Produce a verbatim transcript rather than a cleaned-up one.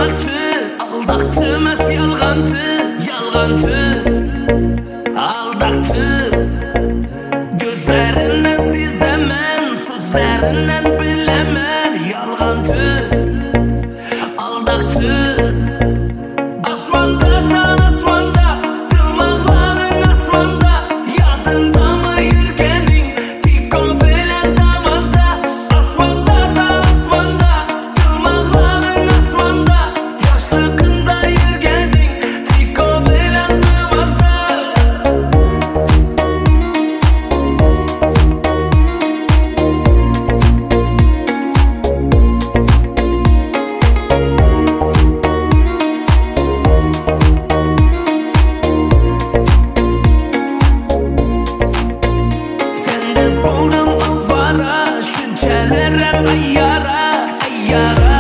aldaktı, aldaktı emas yalgancı, yalgancı, aldaktı. Gözlerinden sezemen, sözlerinden bilemen, yalgancı, aldaktı. Asmanda san asmanda, dımaqların asmanda, yadında mı yürgenin, tiko bilen damazda. Asmanda san asmanda, dımaqların asmanda, yaşlıkında yürgenin, tiko bilen damazda. Sende buldum avara, şünçelere ayyara, ayyara.